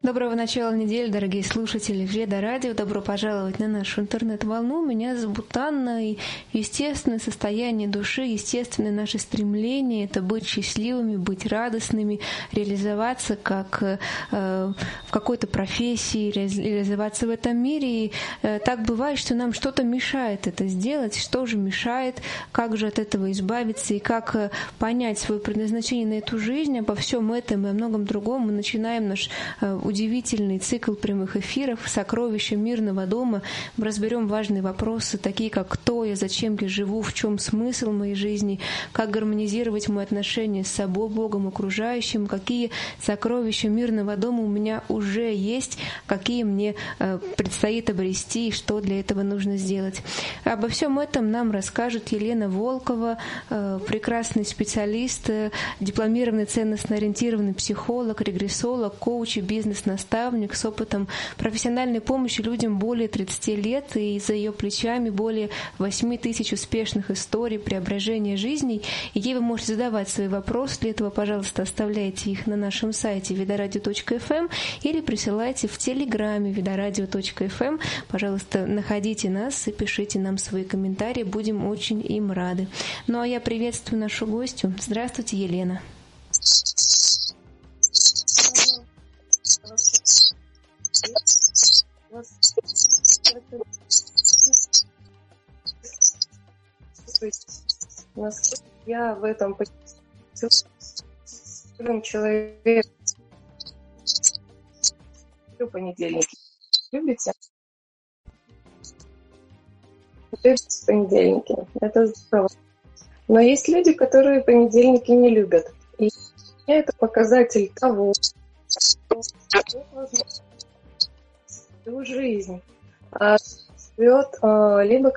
Доброго начала недели, дорогие слушатели Веда Радио. Добро пожаловать на нашу интернет-волну. Меня зовут Анна, и естественное состояние души, естественное наше стремление — это быть счастливыми, быть радостными, реализоваться как в какой-то профессии, реализоваться в этом мире. И так бывает, что нам что-то мешает это сделать. Что же мешает, как же от этого избавиться и как понять свое предназначение на эту жизнь. Обо всем этом и о многом другом мы начинаем наш удивительный цикл прямых эфиров «Сокровища мирного дома». Мы разберем важные вопросы, такие как кто я, зачем я живу, в чем смысл моей жизни, как гармонизировать мои отношения с собой, Богом, окружающим, какие сокровища мирного дома у меня уже есть, какие мне предстоит обрести и что для этого нужно сделать. Обо всем этом нам расскажет Елена Волкова, прекрасный специалист, дипломированный ценностно-ориентированный психолог, регрессолог, коуч и бизнес-наставник с опытом профессиональной помощи людям более 30 лет, и за ее плечами более 8 тысяч успешных историй преображения жизней. И ей вы можете задавать свои вопросы. Для этого, пожалуйста, оставляйте их на нашем сайте vedoradio.fm или присылайте в телеграме vedoradio.fm. Пожалуйста, находите нас и пишите нам свои комментарии. Будем очень им рады. Ну а я приветствую нашу гостью. Здравствуйте, Елена. Я в этом человек. Понедельники. Любите? Любите понедельники. Это здорово. Но есть люди, которые понедельники не любят. И это показатель того, что всю жизнь живет либо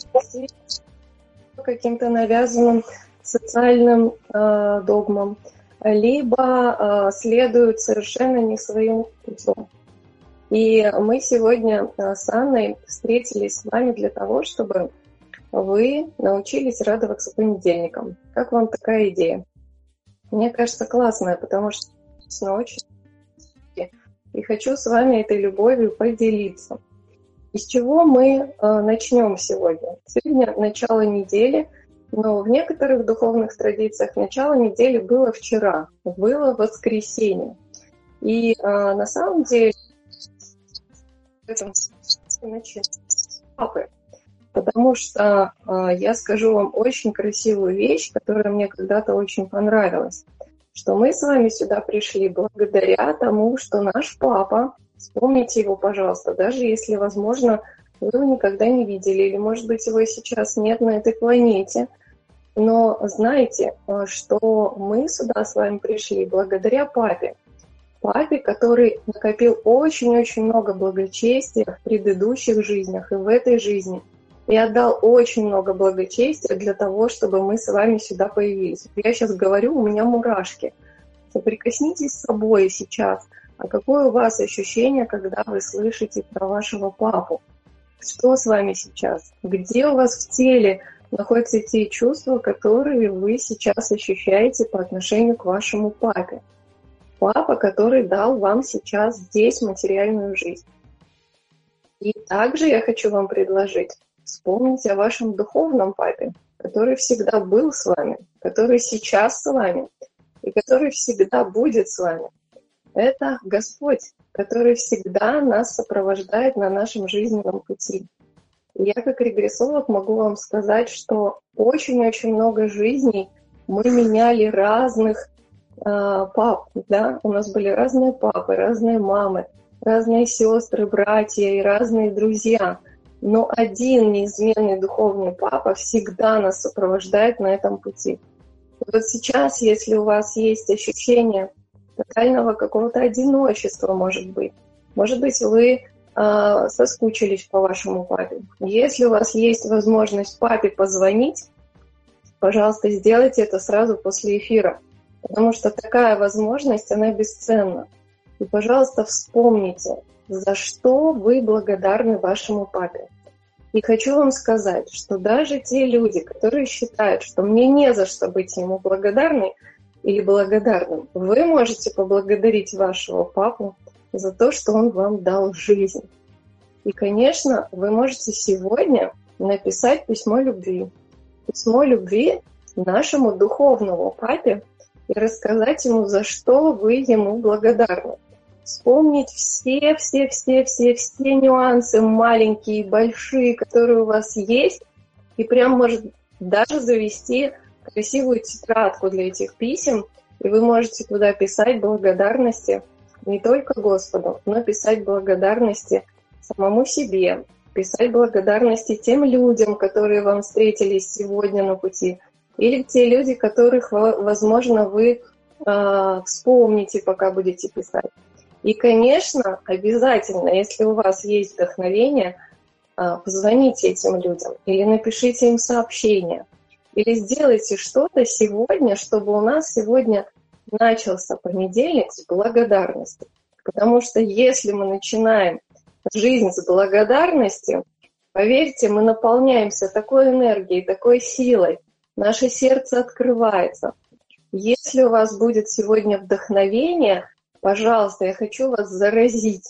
каким-то навязанным социальным догмам, либо следует совершенно не своим путем. И мы сегодня с Анной встретились с вами для того, чтобы вы научились радоваться понедельникам. Как вам такая идея? Мне кажется, классная, потому что очень и хочу с вами этой любовью поделиться. Из чего мы начнем сегодня? Сегодня начало недели, но в некоторых духовных традициях начало недели было вчера, было воскресенье. И на самом деле в этом начнем с папы, потому что я скажу вам очень красивую вещь, которая мне когда-то очень понравилась, что мы с вами сюда пришли благодаря тому, что наш папа, вспомните его, пожалуйста, даже если, возможно, вы его никогда не видели, или, может быть, его сейчас нет на этой планете, но знайте, что мы сюда с вами пришли благодаря папе. Папе, который накопил очень-очень много благочестия в предыдущих жизнях и в этой жизни, и отдал очень много благочестия для того, чтобы мы с вами сюда появились. Я сейчас говорю, у меня мурашки. Соприкоснитесь с собой сейчас. А какое у вас ощущение, когда вы слышите про вашего папу? Что с вами сейчас? Где у вас в теле находятся те чувства, которые вы сейчас ощущаете по отношению к вашему папе? Папа, который дал вам сейчас здесь материальную жизнь. И также я хочу вам предложить вспомнить о вашем духовном папе, который всегда был с вами, который сейчас с вами и который всегда будет с вами. Это Господь, который всегда нас сопровождает на нашем жизненном пути. И я как регрессолог могу вам сказать, что очень-очень много жизней мы меняли разных пап. Да? У нас были разные папы, разные мамы, разные сестры, братья и разные друзья. Но один неизменный духовный папа всегда нас сопровождает на этом пути. И вот сейчас, если у вас есть ощущение тотального какого-то одиночества, может быть вы соскучились по вашему папе. Если у вас есть возможность папе позвонить, пожалуйста, сделайте это сразу после эфира, потому что такая возможность, она бесценна. И, пожалуйста, вспомните, за что вы благодарны вашему папе. И хочу вам сказать, что даже те люди, которые считают, что мне не за что быть ему благодарной или благодарным, вы можете поблагодарить вашего папу за то, что Он вам дал жизнь. И, конечно, вы можете сегодня написать письмо любви. Письмо любви нашему духовному папе и рассказать ему, за что вы ему благодарны. Вспомнить все нюансы, маленькие и большие, которые у вас есть, и прям, может, даже завести красивую тетрадку для этих писем, и вы можете туда писать благодарности не только Господу, но писать благодарности самому себе, писать благодарности тем людям, которые вам встретились сегодня на пути, или те люди, которых, возможно, вы вспомните, пока будете писать. И, конечно, обязательно, если у вас есть вдохновение, позвоните этим людям или напишите им сообщение, или сделайте что-то сегодня, чтобы у нас сегодня начался понедельник с благодарности. Потому что если мы начинаем жизнь с благодарности, поверьте, мы наполняемся такой энергией, такой силой, наше сердце открывается. Если у вас будет сегодня вдохновение, пожалуйста, я хочу вас заразить.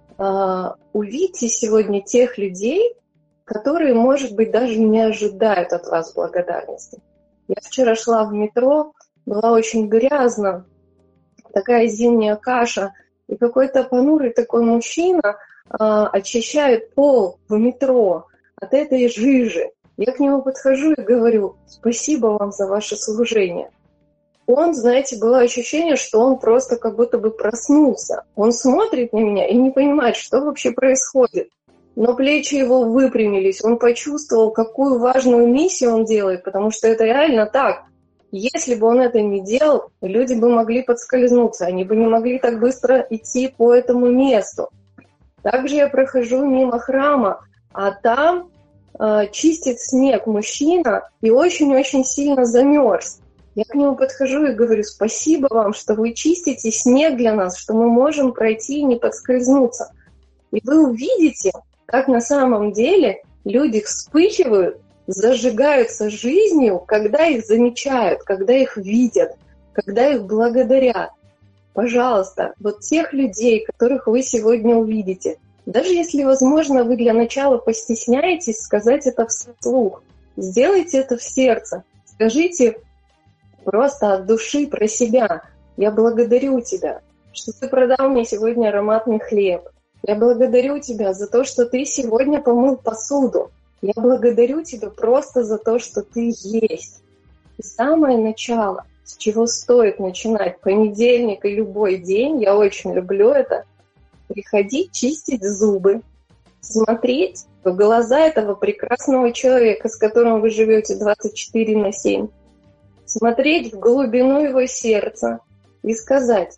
Увидьте сегодня тех людей, которые, может быть, даже не ожидают от вас благодарности. Я вчера шла в метро, была очень грязно, такая зимняя каша, и какой-то понурый такой мужчина очищает пол в метро от этой жижи. Я к нему подхожу и говорю: спасибо вам за ваше служение. Он, знаете, было ощущение, что он просто как будто бы проснулся. Он смотрит на меня и не понимает, что вообще происходит. Но плечи его выпрямились, он почувствовал, какую важную миссию он делает, потому что это реально так. Если бы он это не делал, люди бы могли подскользнуться, они бы не могли так быстро идти по этому месту. Также я прохожу мимо храма, а там чистит снег мужчина и очень-очень сильно замерз. Я к нему подхожу и говорю: спасибо вам, что вы чистите снег для нас, что мы можем пройти и не подскользнуться. И вы увидите, как на самом деле люди вспыхивают, зажигаются жизнью, когда их замечают, когда их видят, когда их благодарят. Пожалуйста, вот тех людей, которых вы сегодня увидите, даже если, возможно, вы для начала постесняетесь сказать это вслух, сделайте это в сердце, скажите просто от души про себя: я благодарю тебя, что ты продал мне сегодня ароматный хлеб. Я благодарю тебя за то, что ты сегодня помыл посуду. Я благодарю тебя просто за то, что ты есть. И самое начало, с чего стоит начинать понедельник и любой день, я очень люблю это, приходить чистить зубы, смотреть в глаза этого прекрасного человека, с которым вы живете 24/7, смотреть в глубину его сердца и сказать: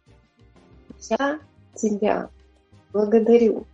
я тебя благодарю.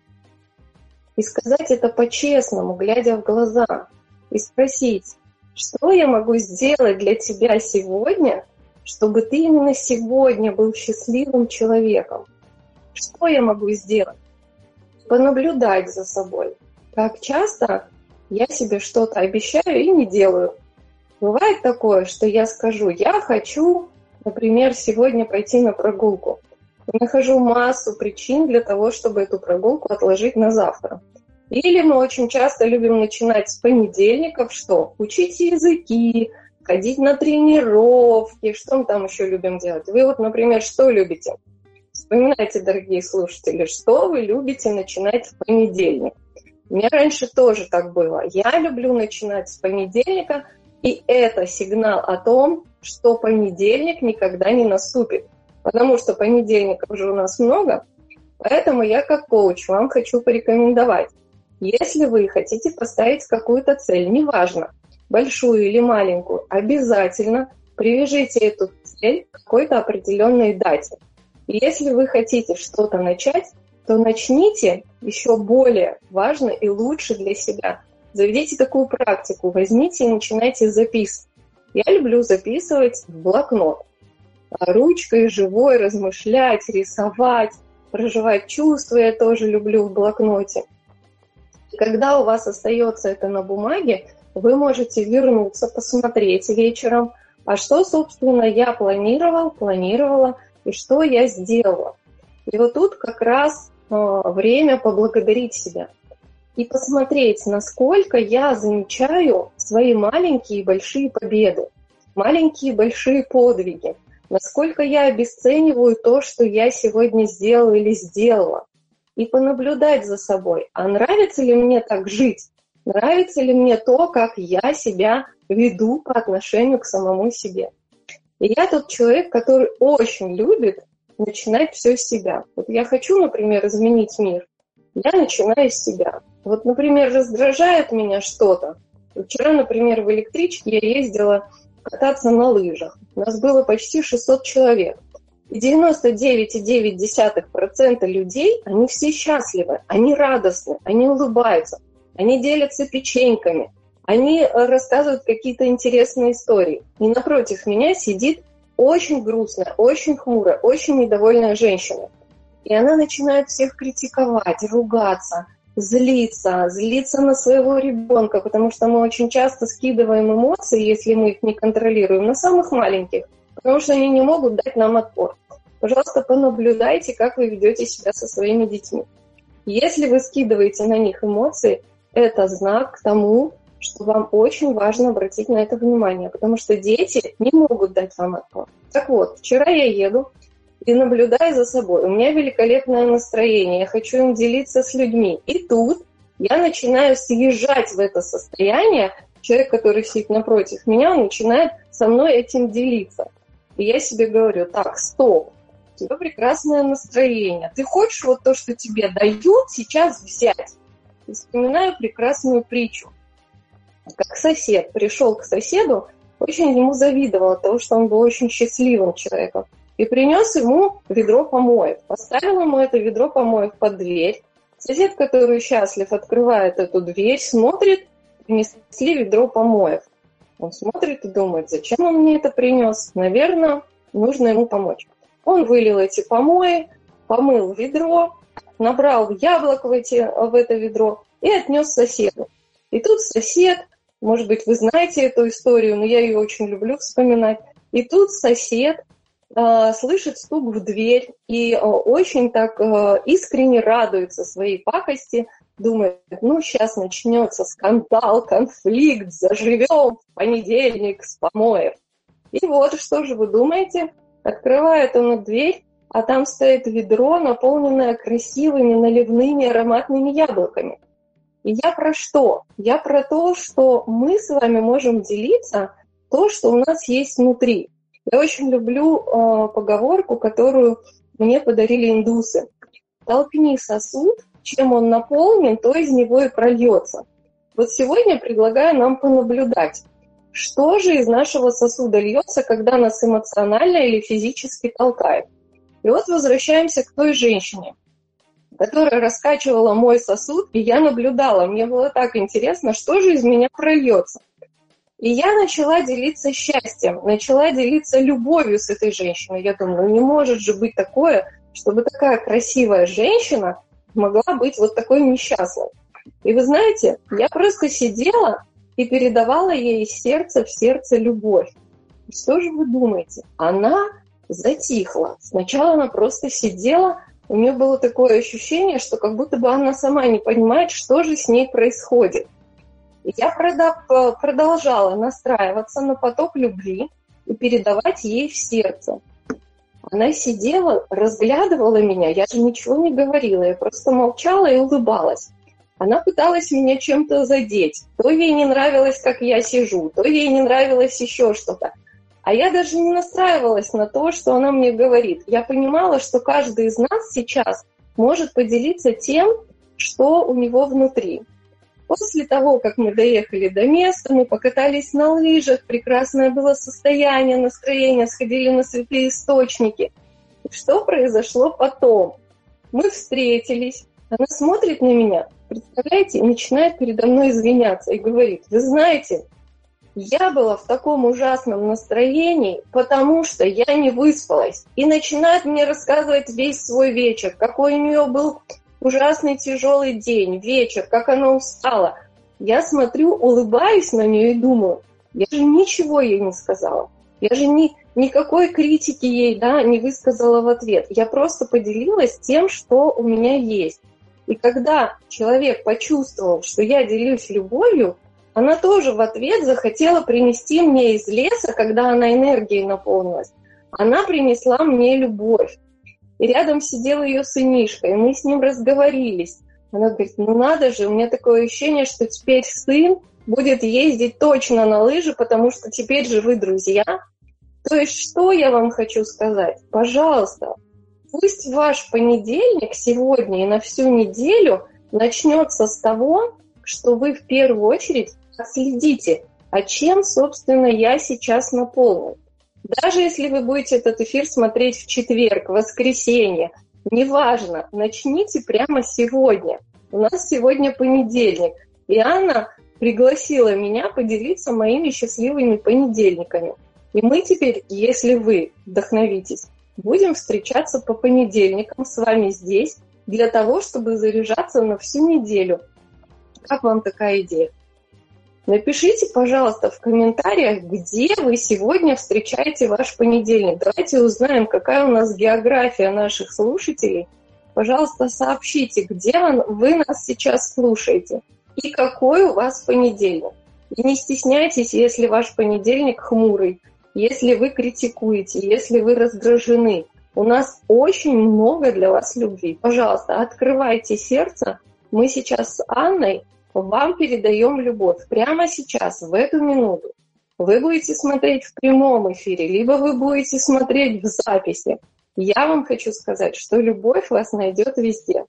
И сказать это по-честному, глядя в глаза, и спросить: что я могу сделать для тебя сегодня, чтобы ты именно сегодня был счастливым человеком? Что я могу сделать? Понаблюдать за собой. Как часто я себе что-то обещаю и не делаю. Бывает такое, что я скажу: я хочу, например, сегодня пойти на прогулку. Я нахожу массу причин для того, чтобы эту прогулку отложить на завтра. Или мы очень часто любим начинать с понедельников, что? Учить языки, ходить на тренировки, что мы там еще любим делать? Вы вот, например, что любите? Вспоминайте, дорогие слушатели, что вы любите начинать в понедельник. У меня раньше тоже так было. Я люблю начинать с понедельника, и это сигнал о том, что понедельник никогда не наступит. Потому что понедельников уже у нас много, поэтому я как коуч вам хочу порекомендовать. Если вы хотите поставить какую-то цель, неважно, большую или маленькую, обязательно привяжите эту цель к какой-то определенной дате. И если вы хотите что-то начать, то начните еще более важно и лучше для себя. Заведите такую практику, возьмите и начинайте записывать. Я люблю записывать в блокнот. Ручкой, живой, размышлять, рисовать, проживать чувства я тоже люблю в блокноте. Когда у вас остается это на бумаге, вы можете вернуться, посмотреть вечером, а что, собственно, я планировала, и что я сделала. И вот тут как раз время поблагодарить себя и посмотреть, насколько я замечаю свои маленькие и большие победы, маленькие и большие подвиги, насколько я обесцениваю то, что я сегодня сделала или сделала, и понаблюдать за собой, а нравится ли мне так жить, нравится ли мне то, как я себя веду по отношению к самому себе. И я тот человек, который очень любит начинать все с себя. Вот я хочу, например, изменить мир, я начинаю с себя. Вот, например, раздражает меня что-то. Вчера, например, в электричке я ездила кататься на лыжах. У нас было почти 600 человек. И 99,9% людей, они все счастливы, они радостны, они улыбаются, они делятся печеньками, они рассказывают какие-то интересные истории. И напротив меня сидит очень грустная, очень хмурая, очень недовольная женщина. И она начинает всех критиковать, ругаться, злиться на своего ребенка, потому что мы очень часто скидываем эмоции, если мы их не контролируем, на самых маленьких, потому что они не могут дать нам отпор. Пожалуйста, понаблюдайте, как вы ведете себя со своими детьми. Если вы скидываете на них эмоции, это знак к тому, что вам очень важно обратить на это внимание, потому что дети не могут дать вам отпор. Так вот, вчера я еду и наблюдаю за собой. У меня великолепное настроение, я хочу им делиться с людьми. И тут я начинаю съезжать в это состояние. Человек, который сидит напротив меня, он начинает со мной этим делиться. И я себе говорю: так, стоп, у тебя прекрасное настроение. Ты хочешь вот то, что тебе дают, сейчас взять. И вспоминаю прекрасную притчу. Как сосед пришел к соседу, очень ему завидовал от того, что он был очень счастливым человеком, и принес ему ведро помоев. Поставил ему это ведро помоев под дверь. Сосед, который счастлив, открывает эту дверь, смотрит, принесли ведро помоев. Он смотрит и думает: зачем он мне это принес? Наверное, нужно ему помочь. Он вылил эти помои, помыл ведро, набрал яблок в это ведро и отнес соседу. И тут сосед, может быть, вы знаете эту историю, но я ее очень люблю вспоминать. И тут сосед слышит стук в дверь и очень так искренне радуется своей пакости, думает: ну, сейчас начнется скандал, конфликт, заживем в понедельник с помоев. И вот, что же вы думаете? Открывает он дверь, а там стоит ведро, наполненное красивыми наливными ароматными яблоками. И я про что? Я про то, что мы с вами можем делиться то, что у нас есть внутри. Я очень люблю поговорку, которую мне подарили индусы. Толкни сосуд, чем он наполнен, то из него и прольется. Вот сегодня предлагаю нам понаблюдать, что же из нашего сосуда льется, когда нас эмоционально или физически толкает. И вот возвращаемся к той женщине, которая раскачивала мой сосуд, и я наблюдала. Мне было так интересно, что же из меня прольется. И я начала делиться счастьем, начала делиться любовью с этой женщиной. Я думаю, ну не может же быть такое, чтобы такая красивая женщина могла быть вот такой несчастной. И вы знаете, я просто сидела и передавала ей из сердца в сердце любовь. И что же вы думаете? Она затихла. Сначала она просто сидела. У нее было такое ощущение, что как будто бы она сама не понимает, что же с ней происходит. И я продолжала настраиваться на поток любви и передавать ей в сердце. Она сидела, разглядывала меня, я же ничего не говорила, я просто молчала и улыбалась. Она пыталась меня чем-то задеть. То ей не нравилось, как я сижу, то ей не нравилось еще что-то. А я даже не настраивалась на то, что она мне говорит. Я понимала, что каждый из нас сейчас может поделиться тем, что у него внутри. После того, как мы доехали до места, мы покатались на лыжах, прекрасное было состояние, настроение, сходили на святые источники. И что произошло потом? Мы встретились, она смотрит на меня, представляете, и начинает передо мной извиняться и говорит: вы знаете, я была в таком ужасном настроении, потому что я не выспалась. И начинает мне рассказывать весь свой вечер, какой у нее был ужасный тяжелый день, вечер, как она устала. Я смотрю, улыбаюсь на нее и думаю: я же ничего ей не сказала. Я же не никакой критики ей, да, не высказала в ответ. Я просто поделилась тем, что у меня есть. И когда человек почувствовал, что я делюсь любовью, она тоже в ответ захотела принести мне из леса, когда она энергией наполнилась. Она принесла мне любовь. И рядом сидел ее сынишка, и мы с ним разговорились. Она говорит, ну надо же, у меня такое ощущение, что теперь сын будет ездить точно на лыжи, потому что теперь же вы друзья. То есть, что я вам хочу сказать? Пожалуйста, пусть ваш понедельник сегодня и на всю неделю начнется с того, что вы в первую очередь отследите, а чем, собственно, я сейчас наполнен. Даже если вы будете этот эфир смотреть в четверг, в воскресенье, неважно, начните прямо сегодня. У нас сегодня понедельник, и Анна пригласила меня поделиться моими счастливыми понедельниками. И мы теперь, если вы вдохновитесь, будем встречаться по понедельникам с вами здесь для того, чтобы заряжаться на всю неделю. Как вам такая идея? Напишите, пожалуйста, в комментариях, где вы сегодня встречаете ваш понедельник. Давайте узнаем, какая у нас география наших слушателей. Пожалуйста, сообщите, где вы нас сейчас слушаете и какой у вас понедельник. И не стесняйтесь, если ваш понедельник хмурый, если вы критикуете, если вы раздражены. У нас очень много для вас любви. Пожалуйста, открывайте сердце. Мы сейчас с Анной вам передаем любовь. Прямо сейчас, в эту минуту. Вы будете смотреть в прямом эфире, либо вы будете смотреть в записи. Я вам хочу сказать, что любовь вас найдет везде.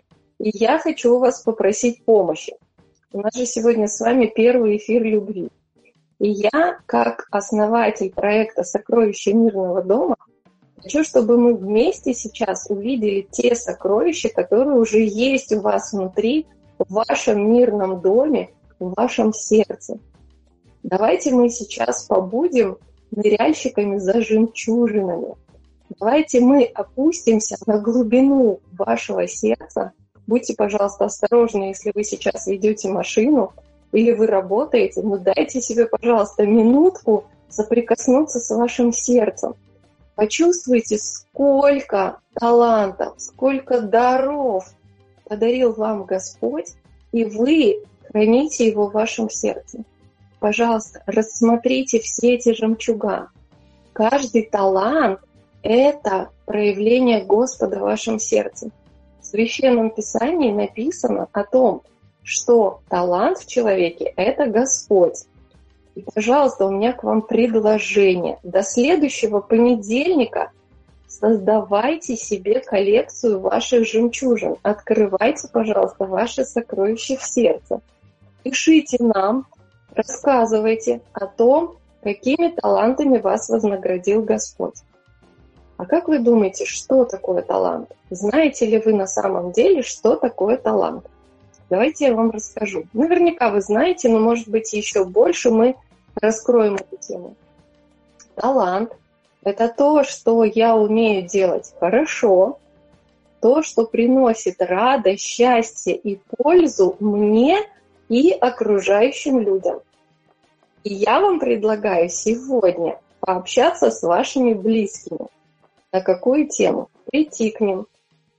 И я хочу у вас попросить помощи. У нас же сегодня с вами первый эфир любви. И я, как основатель проекта «Сокровища мирного дома», хочу, чтобы мы вместе сейчас увидели те сокровища, которые уже есть у вас внутри, в вашем мирном доме, в вашем сердце. Давайте мы сейчас побудем ныряльщиками за жемчужинами. Давайте мы опустимся на глубину вашего сердца. Будьте, пожалуйста, осторожны, если вы сейчас ведете машину или вы работаете, но дайте себе, пожалуйста, минутку соприкоснуться с вашим сердцем. Почувствуйте, сколько талантов, сколько даров подарил вам Господь, и вы храните его в вашем сердце. Пожалуйста, рассмотрите все эти жемчуга. Каждый талант – это проявление Господа в вашем сердце. В Священном Писании написано о том, что талант в человеке – это Господь. И, пожалуйста, у меня к вам предложение. До следующего понедельника создавайте себе коллекцию ваших жемчужин. Открывайте, пожалуйста, ваши сокровища в сердце. Пишите нам, рассказывайте о том, какими талантами вас вознаградил Господь. А как вы думаете, что такое талант? Знаете ли вы на самом деле, что такое талант? Давайте я вам расскажу. Наверняка вы знаете, но, может быть, еще больше мы раскроем эту тему. Талант – это то, что я умею делать хорошо, то, что приносит радость, счастье и пользу мне и окружающим людям. И я вам предлагаю сегодня пообщаться с вашими близкими. На какую тему? Прийти к ним.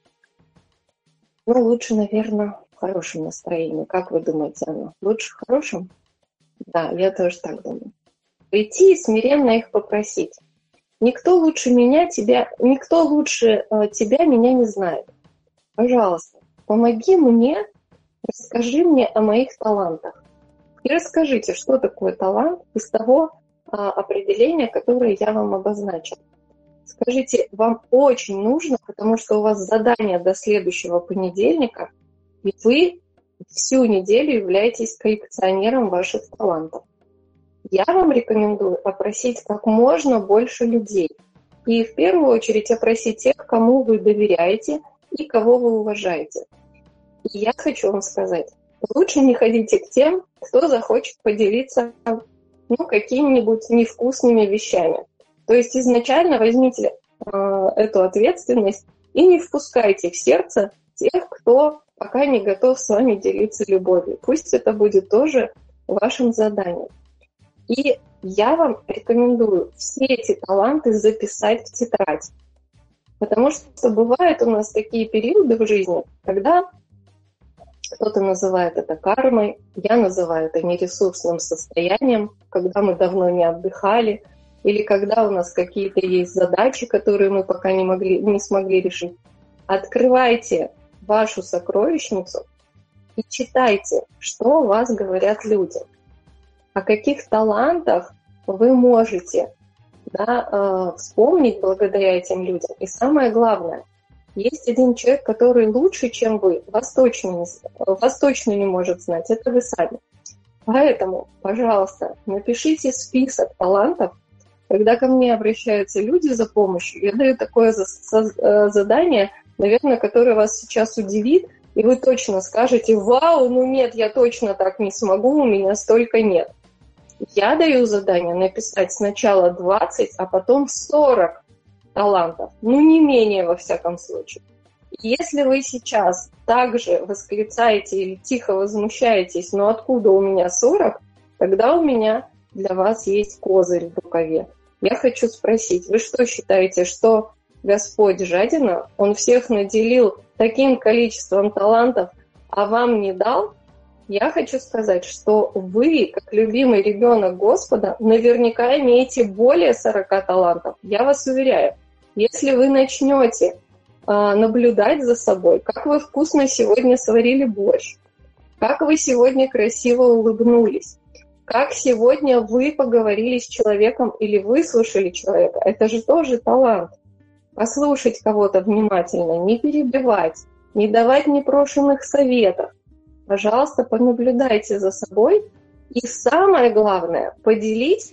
Ну, лучше, наверное, в хорошем настроении. Как вы думаете, Анна? Лучше в хорошем? Да, я тоже так думаю. Прийти и смиренно их попросить. Никто лучше тебя меня не знает. Пожалуйста, помоги мне, расскажи мне о моих талантах. И расскажите, что такое талант из того определения, которое я вам обозначила. Скажите, вам очень нужно, потому что у вас задание до следующего понедельника, и вы всю неделю являетесь коллекционером ваших талантов. Я вам рекомендую опросить как можно больше людей. И в первую очередь опросить тех, кому вы доверяете и кого вы уважаете. И я хочу вам сказать, лучше не ходите к тем, кто захочет поделиться какими-нибудь невкусными вещами. То есть изначально возьмите эту ответственность и не впускайте в сердце тех, кто пока не готов с вами делиться любовью. Пусть это будет тоже вашим заданием. И я вам рекомендую все эти таланты записать в тетрадь. Потому что бывают у нас такие периоды в жизни, когда кто-то называет это кармой, я называю это нересурсным состоянием, когда мы давно не отдыхали, или когда у нас какие-то есть задачи, которые мы пока не смогли решить. Открывайте вашу сокровищницу и читайте, что о вас говорят люди, о каких талантах вы можете вспомнить благодаря этим людям. И самое главное, есть один человек, который лучше, чем вы, вас точно не может знать. Это вы сами. Поэтому, пожалуйста, напишите список талантов. Когда ко мне обращаются люди за помощью, я даю такое задание, наверное, которое вас сейчас удивит, и вы точно скажете: «Вау, ну нет, я точно так не смогу, у меня столько нет». Я даю задание написать сначала 20, а потом 40 талантов. Ну, не менее, во всяком случае. Если вы сейчас также восклицаете или тихо возмущаетесь: «Ну, откуда у меня 40?», тогда у меня для вас есть козырь в рукаве. Я хочу спросить, вы что считаете, что Господь жадина? Он всех наделил таким количеством талантов, а вам не дал? Я хочу сказать, что вы, как любимый ребенок Господа, наверняка имеете более 40 талантов. Я вас уверяю, если вы начнете наблюдать за собой, как вы вкусно сегодня сварили борщ, как вы сегодня красиво улыбнулись, как сегодня вы поговорили с человеком или выслушали человека, это же тоже талант. Послушать кого-то внимательно, не перебивать, не давать непрошенных советов. Пожалуйста, понаблюдайте за собой. И самое главное, поделитесь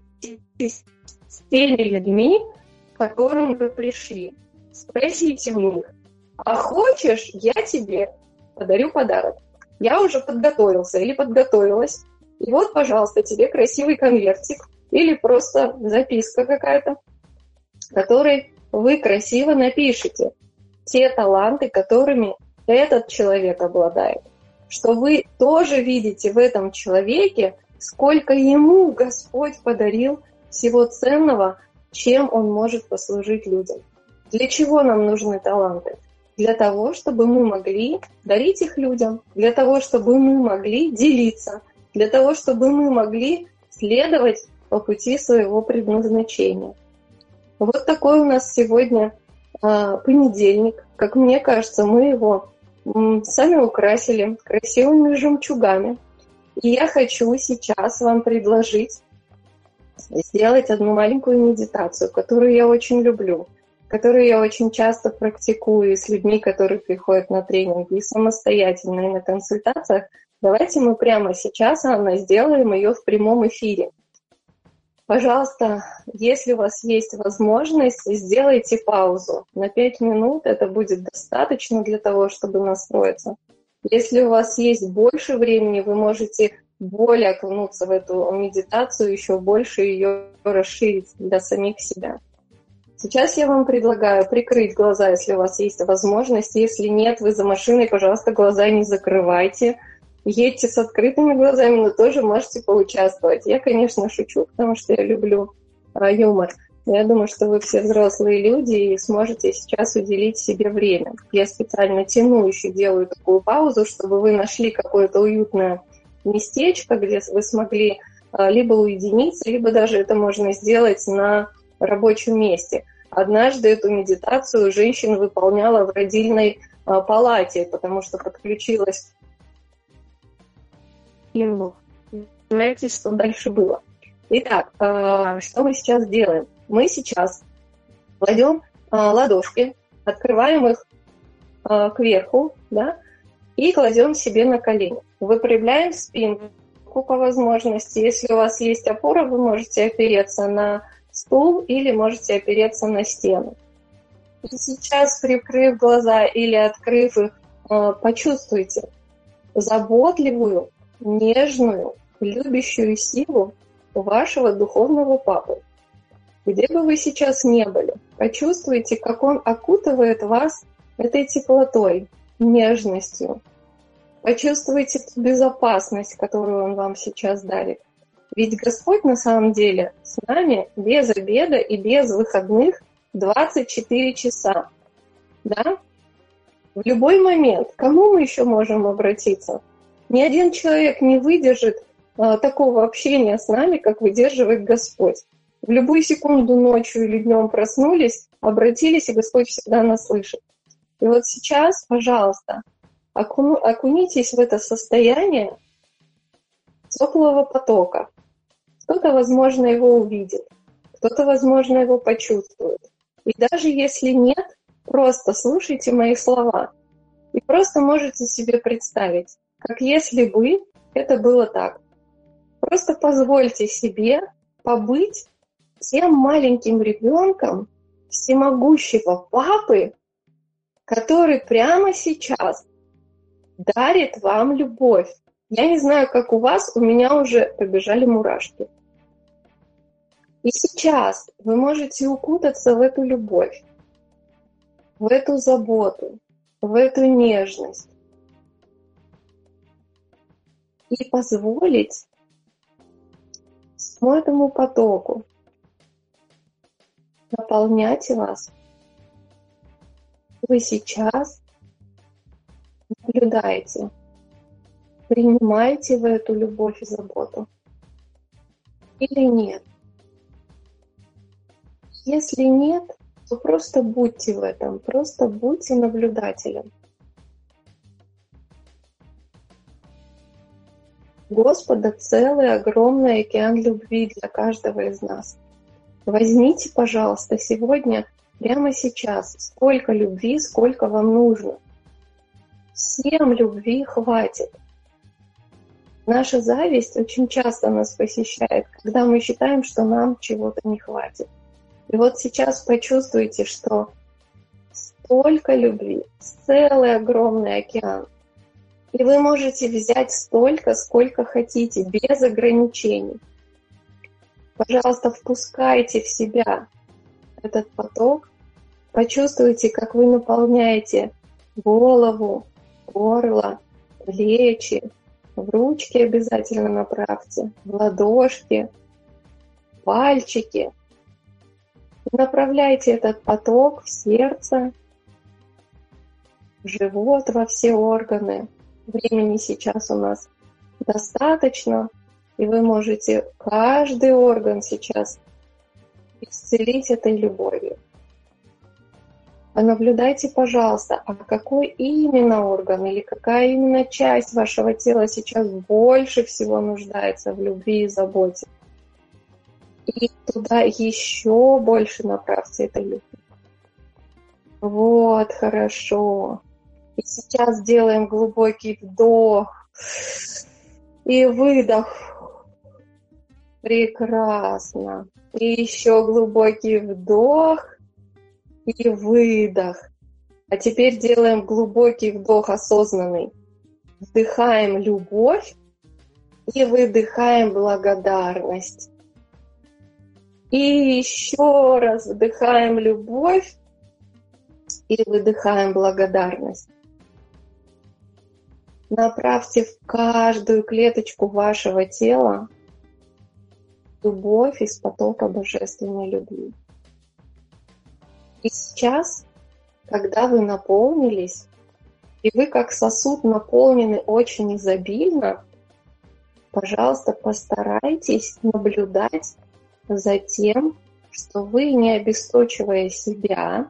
с теми людьми, к которым вы пришли. Спросите у них: «А хочешь, я тебе подарю подарок? Я уже подготовился или подготовилась. И вот, пожалуйста, тебе красивый конвертик или просто записка какая-то, в которой вы красиво напишите те таланты, которыми этот человек обладает. Что вы тоже видите в этом человеке, сколько ему Господь подарил всего ценного, чем он может послужить людям». Для чего нам нужны таланты? Для того, чтобы мы могли дарить их людям, для того, чтобы мы могли делиться, для того, чтобы мы могли следовать по пути своего предназначения. Вот такой у нас сегодня понедельник. Как мне кажется, мы его сами украсили красивыми жемчугами. И я хочу сейчас вам предложить сделать одну маленькую медитацию, которую я очень люблю, которую я очень часто практикую с людьми, которые приходят на тренинги, и самостоятельно, и на консультациях. Давайте мы прямо сейчас, Анна, сделаем ее в прямом эфире. Пожалуйста, если у вас есть возможность, сделайте паузу на 5 минут. Это будет достаточно для того, чтобы настроиться. Если у вас есть больше времени, вы можете более окунуться в эту медитацию, еще больше ее расширить для самих себя. Сейчас я вам предлагаю прикрыть глаза, если у вас есть возможность. Если нет, вы за машиной, пожалуйста, глаза не закрывайте. Едьте с открытыми глазами, но тоже можете поучаствовать. Я, конечно, шучу, потому что я люблю юмор. Я думаю, что вы все взрослые люди и сможете сейчас уделить себе время. Я специально тяну еще, делаю такую паузу, чтобы вы нашли какое-то уютное местечко, где вы смогли либо уединиться, либо даже это можно сделать на рабочем месте. Однажды эту медитацию женщина выполняла в родильной палате, потому что подключилась. Знаете, что дальше было? Итак, что мы сейчас делаем? Мы сейчас кладем ладошки, открываем их кверху, да, и кладем себе на колени. Выпрямляем спинку по возможности. Если у вас есть опора, вы можете опереться на стул или можете опереться на стену. И сейчас, прикрыв глаза или открыв их, почувствуйте заботливую, нежную, любящую силу вашего духовного папы. Где бы вы сейчас не были, почувствуйте, как он окутывает вас этой теплотой, нежностью. Почувствуйте ту безопасность, которую он вам сейчас дарит. Ведь Господь на самом деле с нами без обеда и без выходных 24 часа. Да? В любой момент. К кому мы еще можем обратиться? Ни один человек не выдержит такого общения с нами, как выдерживает Господь. В любую секунду ночью или днем проснулись, обратились, и Господь всегда нас слышит. И вот сейчас, пожалуйста, окунитесь в это состояние теплого потока. Кто-то, возможно, его увидит, кто-то, возможно, его почувствует. И даже если нет, просто слушайте мои слова. И просто можете себе представить, как если бы это было так. Просто позвольте себе побыть тем маленьким ребенком всемогущего папы, который прямо сейчас дарит вам любовь. Я не знаю, как у вас, у меня уже побежали мурашки. И сейчас вы можете укутаться в эту любовь, в эту заботу, в эту нежность и позволить всему этому потоку наполнять вас. Вы сейчас наблюдаете, принимаете вы эту любовь и заботу или нет. Если нет, то просто будьте в этом, просто будьте наблюдателем. У Господа целый огромный океан любви для каждого из нас. Возьмите, пожалуйста, сегодня, прямо сейчас, столько любви, сколько вам нужно. Всем любви хватит. Наша зависть очень часто нас посещает, когда мы считаем, что нам чего-то не хватит. И вот сейчас почувствуйте, что столько любви, целый огромный океан. И вы можете взять столько, сколько хотите, без ограничений. Пожалуйста, впускайте в себя этот поток. Почувствуйте, как вы наполняете голову, горло, плечи. В ручки обязательно направьте, в ладошки, пальчики. Направляйте этот поток в сердце, в живот, во все органы. Времени сейчас у нас достаточно, и вы можете каждый орган сейчас исцелить этой любовью. Понаблюдайте, пожалуйста, а какой именно орган или какая именно часть вашего тела сейчас больше всего нуждается в любви и заботе. И туда еще больше направьте этой любви. Вот, хорошо. И сейчас делаем глубокий вдох и выдох. Прекрасно. И еще глубокий вдох и выдох. А теперь делаем глубокий вдох осознанный. Вдыхаем любовь и выдыхаем благодарность. И еще раз вдыхаем любовь и выдыхаем благодарность. Направьте в каждую клеточку вашего тела любовь из потока божественной любви. И сейчас, когда вы наполнились, и вы как сосуд наполнены очень изобильно, пожалуйста, постарайтесь наблюдать за тем, что вы, не обесточивая себя,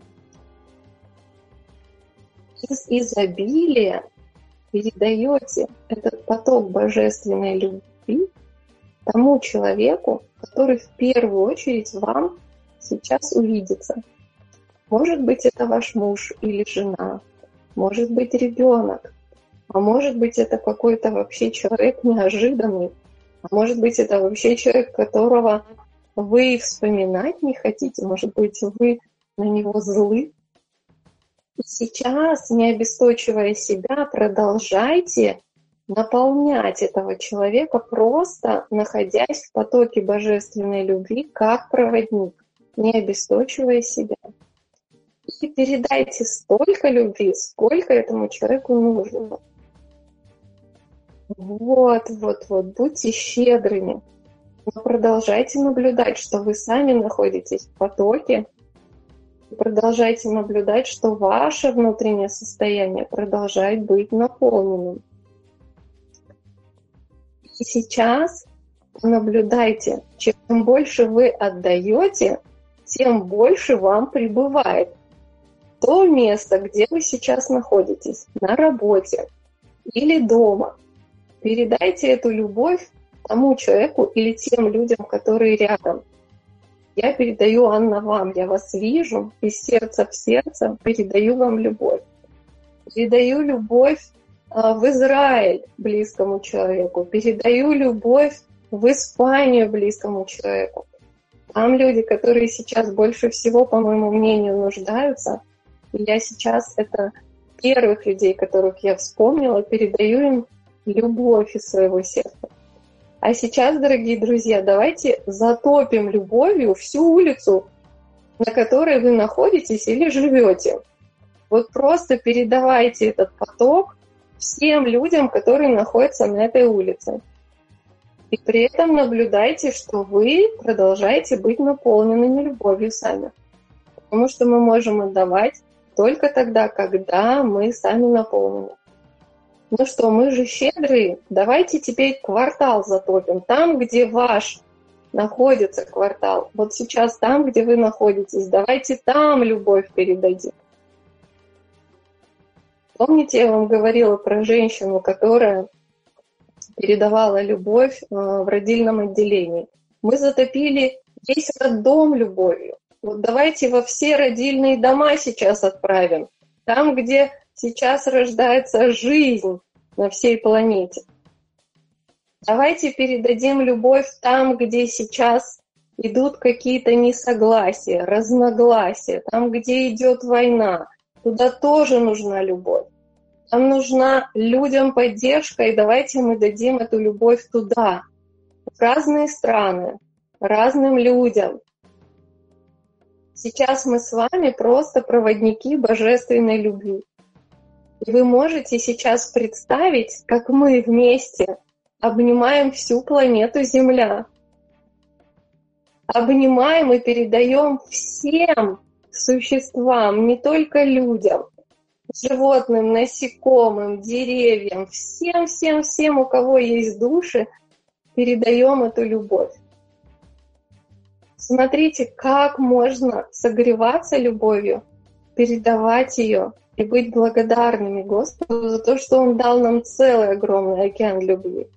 из изобилия передаете этот поток божественной любви тому человеку, который в первую очередь вам сейчас увидится. Может быть, это ваш муж или жена, может быть, ребенок, а может быть, это какой-то вообще человек неожиданный, а может быть, это вообще человек, которого вы вспоминать не хотите, может быть, вы на него злы. И сейчас, не обесточивая себя, продолжайте наполнять этого человека, просто находясь в потоке божественной любви, как проводник, не обесточивая себя. И передайте столько любви, сколько этому человеку нужно. Вот, будьте щедрыми. Но продолжайте наблюдать, что вы сами находитесь в потоке. Продолжайте наблюдать, что ваше внутреннее состояние продолжает быть наполненным. И сейчас наблюдайте, чем больше вы отдаете, тем больше вам прибывает. То место, где вы сейчас находитесь, на работе или дома. Передайте эту любовь тому человеку или тем людям, которые рядом. Я передаю, Анна, вам. Я вас вижу, из сердца в сердце передаю вам любовь. Передаю любовь в Израиль близкому человеку. Передаю любовь в Испанию близкому человеку. Там люди, которые сейчас больше всего, по моему мнению, нуждаются. И я сейчас это первых людей, которых я вспомнила, передаю им любовь из своего сердца. А сейчас, дорогие друзья, давайте затопим любовью всю улицу, на которой вы находитесь или живете. Вот просто передавайте этот поток всем людям, которые находятся на этой улице. И при этом наблюдайте, что вы продолжаете быть наполненными любовью сами. Потому что мы можем отдавать только тогда, когда мы сами наполнены. Ну что, мы же щедрые, давайте теперь квартал затопим. Там, где ваш находится квартал, вот сейчас там, где вы находитесь, давайте там любовь передадим. Помните, я вам говорила про женщину, которая передавала любовь в родильном отделении? Мы затопили весь роддом любовью. Вот давайте во все родильные дома сейчас отправим. Там, где сейчас рождается жизнь на всей планете. Давайте передадим любовь там, где сейчас идут какие-то несогласия, разногласия, там, где идет война. Туда тоже нужна любовь. Там нужна людям поддержка, и давайте мы дадим эту любовь туда. В разные страны, разным людям. Сейчас мы с вами просто проводники божественной любви. И вы можете сейчас представить, как мы вместе обнимаем всю планету Земля. Обнимаем и передаем всем существам, не только людям, животным, насекомым, деревьям, всем, у кого есть души, передаем эту любовь. Смотрите, как можно согреваться любовью, передавать ее и быть благодарными Господу за то, что Он дал нам целый огромный океан любви.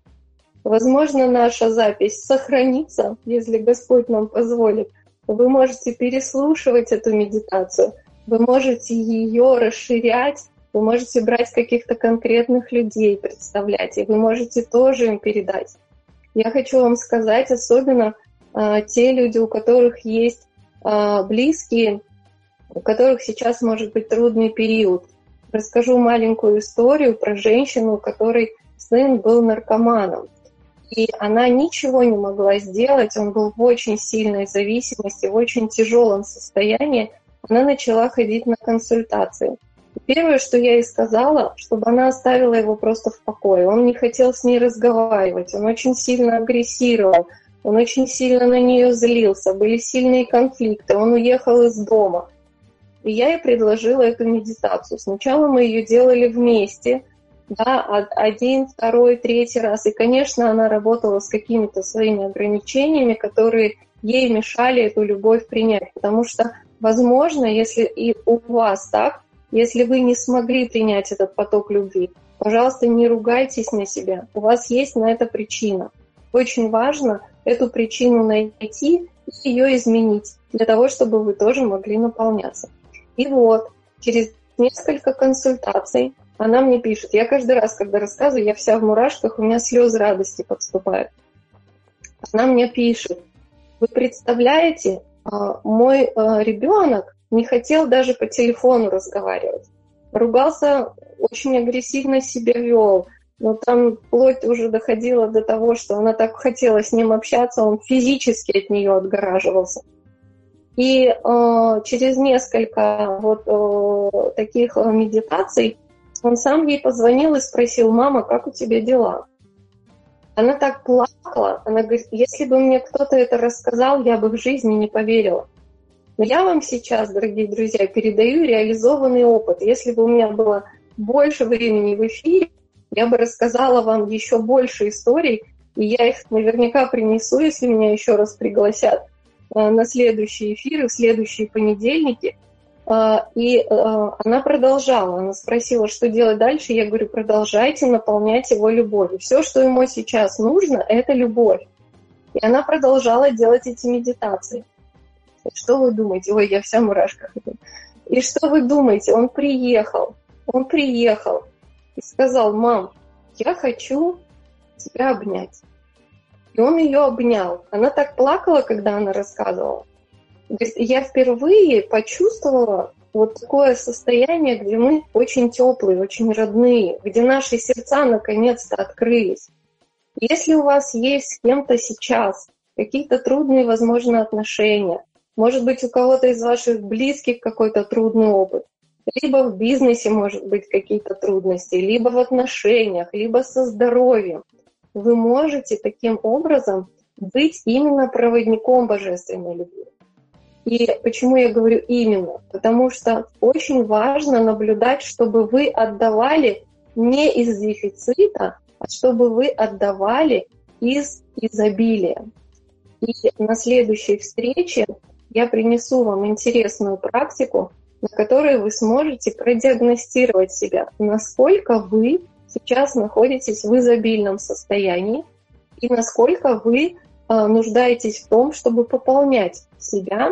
Возможно, наша запись сохранится, если Господь нам позволит. Вы можете переслушивать эту медитацию, вы можете ее расширять, вы можете брать каких-то конкретных людей, представлять, и вы можете тоже им передать. Я хочу вам сказать, особенно те люди, у которых есть близкие, у которых сейчас может быть трудный период. Расскажу маленькую историю про женщину, у которой сын был наркоманом. И она ничего не могла сделать, он был в очень сильной зависимости, в очень тяжелом состоянии. Она начала ходить на консультации. Первое, что я ей сказала, чтобы она оставила его просто в покое. Он не хотел с ней разговаривать, он очень сильно агрессировал, он очень сильно на нее злился, были сильные конфликты, он уехал из дома. И я ей предложила эту медитацию. Сначала мы ее делали вместе, да, один, второй, третий раз. И, конечно, она работала с какими-то своими ограничениями, которые ей мешали эту любовь принять. Потому что, возможно, если и у вас так, если вы не смогли принять этот поток любви, пожалуйста, не ругайтесь на себя. У вас есть на это причина. Очень важно эту причину найти и ее изменить, для того, чтобы вы тоже могли наполняться. И вот, через несколько консультаций она мне пишет. Я каждый раз, когда рассказываю, я вся в мурашках, у меня слезы радости подступают. Она мне пишет: вы представляете, мой ребенок не хотел даже по телефону разговаривать. Ругался, очень агрессивно себя вел. Но там вплоть уже доходило до того, что она так хотела с ним общаться, он физически от нее отгораживался. И через несколько таких медитаций он сам ей позвонил и спросил: мама, как у тебя дела? Она так плакала, она говорит, если бы мне кто-то это рассказал, я бы в жизни не поверила. Но я вам сейчас, дорогие друзья, передаю реализованный опыт. Если бы у меня было больше времени в эфире, я бы рассказала вам еще больше историй, и я их наверняка принесу, если меня еще раз пригласят на следующие эфиры, в следующие понедельники. И она продолжала, она спросила, что делать дальше. Я говорю, продолжайте наполнять его любовью. Все, что ему сейчас нужно, это любовь. И она продолжала делать эти медитации. И что вы думаете? Ой, я вся в мурашках. И что вы думаете? Он приехал и сказал, мам, я хочу тебя обнять. И он ее обнял. Она так плакала, когда она рассказывала. То есть я впервые почувствовала вот такое состояние, где мы очень теплые, очень родные, где наши сердца наконец-то открылись. Если у вас есть с кем-то сейчас какие-то трудные, возможно, отношения, может быть, у кого-то из ваших близких какой-то трудный опыт, либо в бизнесе, может быть, какие-то трудности, либо в отношениях, либо со здоровьем, вы можете таким образом быть именно проводником божественной любви. И почему я говорю именно? Потому что очень важно наблюдать, чтобы вы отдавали не из дефицита, а чтобы вы отдавали из изобилия. И на следующей встрече я принесу вам интересную практику, на которой вы сможете продиагностировать себя, насколько вы сейчас находитесь в изобильном состоянии и насколько вы нуждаетесь в том, чтобы пополнять себя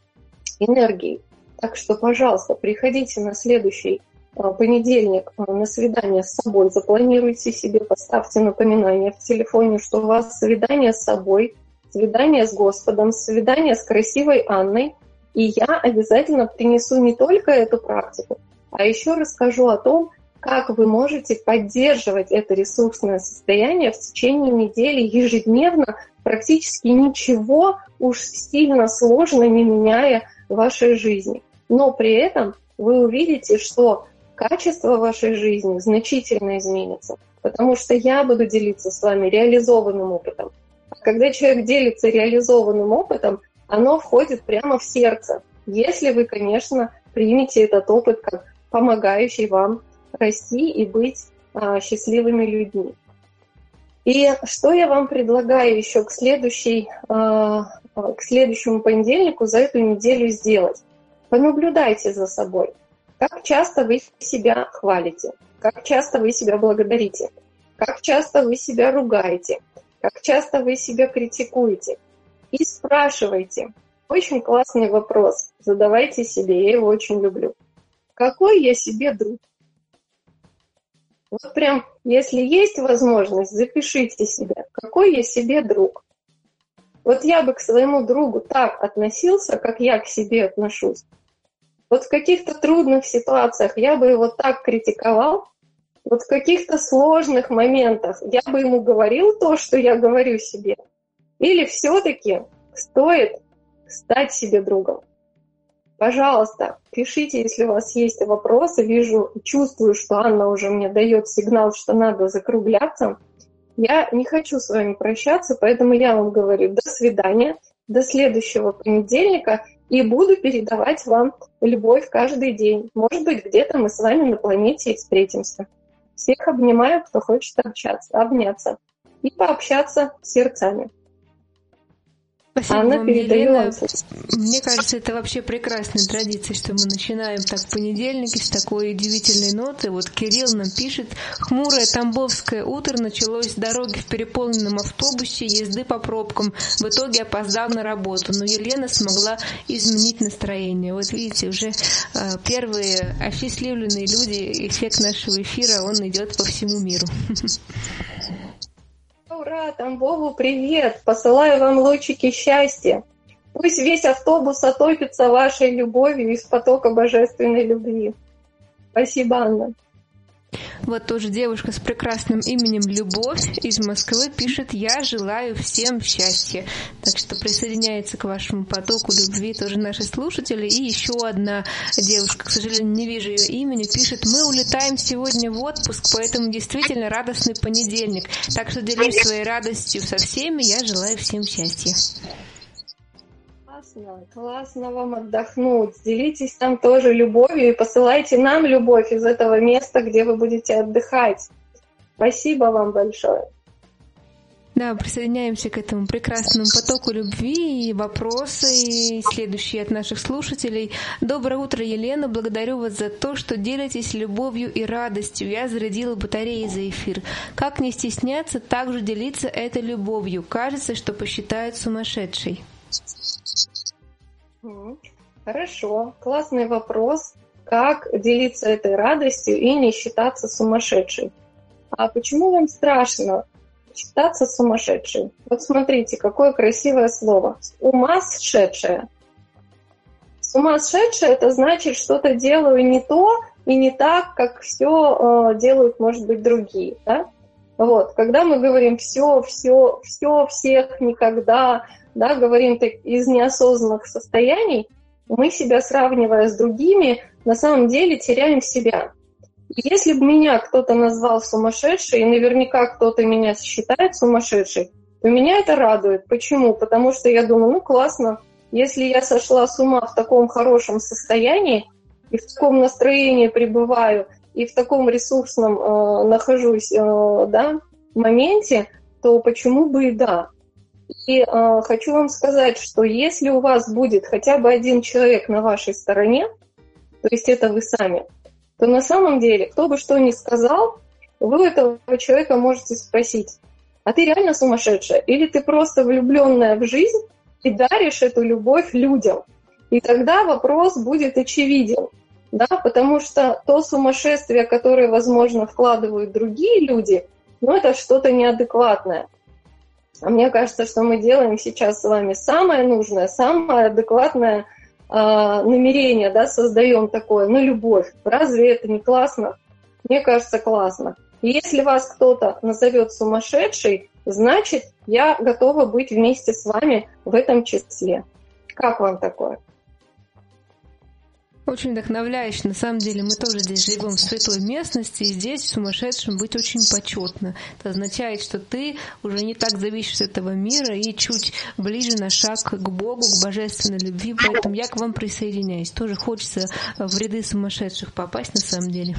энергией. Так что, пожалуйста, приходите на следующий понедельник на свидание с собой, запланируйте себе, поставьте напоминание в телефоне, что у вас свидание с собой, свидание с Господом, свидание с красивой Анной, и я обязательно принесу не только эту практику, а еще расскажу о том, как вы можете поддерживать это ресурсное состояние в течение недели ежедневно, практически ничего уж сильно сложно не меняя в вашей жизни. Но при этом вы увидите, что качество вашей жизни значительно изменится, потому что я буду делиться с вами реализованным опытом. А когда человек делится реализованным опытом, оно входит прямо в сердце, если вы, конечно, примете этот опыт как помогающий вам расти и быть счастливыми людьми. И что я вам предлагаю еще к следующему понедельнику за эту неделю сделать? Понаблюдайте за собой. Как часто вы себя хвалите? Как часто вы себя благодарите? Как часто вы себя ругаете? Как часто вы себя критикуете? И спрашивайте. Очень классный вопрос. Задавайте себе, я его очень люблю. Какой я себе друг? Вот прям, если есть возможность, запишите себе, какой я себе друг. Вот я бы к своему другу так относился, как я к себе отношусь. Вот в каких-то трудных ситуациях я бы его так критиковал, вот в каких-то сложных моментах я бы ему говорил то, что я говорю себе. Или все-таки стоит стать себе другом. Пожалуйста, пишите, если у вас есть вопросы. Чувствую, что Анна уже мне дает сигнал, что надо закругляться. Я не хочу с вами прощаться, поэтому я вам говорю до свидания, до следующего понедельника, и буду передавать вам любовь каждый день. Может быть, где-то мы с вами на планете и встретимся. Всех обнимаю, кто хочет обняться и пообщаться сердцами. Спасибо вам, Елена. Мне кажется, это вообще прекрасная традиция, что мы начинаем так понедельники с такой удивительной ноты. Вот Кирилл нам пишет: хмурое тамбовское утро началось с дороги в переполненном автобусе, езды по пробкам. В итоге опоздал на работу, но Елена смогла изменить настроение. Вот видите, уже первые осчастливленные люди, эффект нашего эфира, он идет по всему миру. Ура, Тамбову привет! Посылаю вам лучики счастья. Пусть весь автобус отопится вашей любовью из потока божественной любви. Спасибо, Анна. Вот тоже девушка с прекрасным именем Любовь из Москвы пишет: «Я желаю всем счастья». Так что присоединяется к вашему потоку любви тоже наши слушатели. И еще одна девушка, к сожалению, не вижу ее имени, пишет: «Мы улетаем сегодня в отпуск, поэтому действительно радостный понедельник. Так что делюсь своей радостью со всеми. Я желаю всем счастья». Классно вам отдохнуть. Делитесь там тоже любовью и посылайте нам любовь из этого места, где вы будете отдыхать. Спасибо вам большое. Да, присоединяемся к этому прекрасному потоку любви. И вопросы следующие от наших слушателей. Доброе утро, Елена. Благодарю вас за то, что делитесь любовью и радостью. Я зарядила батареи за эфир. Как не стесняться также делиться этой любовью? Кажется, что посчитают сумасшедшей. Хорошо, классный вопрос. Как делиться этой радостью и не считаться сумасшедшей? А почему вам страшно считаться сумасшедшей? Вот смотрите, какое красивое слово. С ума сшедшая. С ума сшедшая — это значит, что-то делаю не то и не так, как все делают, может быть, другие. Да? Вот. Когда мы говорим все, всех, никогда, да, говорим так из неосознанных состояний, мы себя, сравнивая с другими, на самом деле теряем себя. И если бы меня кто-то назвал сумасшедшей, и наверняка кто-то меня считает сумасшедшей, то меня это радует. Почему? Потому что я думаю, классно, если я сошла с ума в таком хорошем состоянии, и в таком настроении пребываю, и в таком ресурсном нахожусь моменте, то почему бы и да? И хочу вам сказать, что если у вас будет хотя бы один человек на вашей стороне, то есть это вы сами, то на самом деле, кто бы что ни сказал, вы у этого человека можете спросить: а ты реально сумасшедшая? Или ты просто влюбленная в жизнь и даришь эту любовь людям? И тогда вопрос будет очевиден, да, потому что то сумасшествие, которое, возможно, вкладывают другие люди, это что-то неадекватное. А мне кажется, что мы делаем сейчас с вами самое нужное, самое адекватное намерение, да, создаем такое, любовь. Разве это не классно? Мне кажется, классно. И если вас кто-то назовет сумасшедшей, значит, я готова быть вместе с вами в этом числе. Как вам такое? Очень вдохновляюще. На самом деле мы тоже здесь живем в светлой местности, и здесь сумасшедшим быть очень почетно. Это означает, что ты уже не так зависишь от этого мира и чуть ближе на шаг к Богу, к божественной любви. Поэтому я к вам присоединяюсь. Тоже хочется в ряды сумасшедших попасть на самом деле.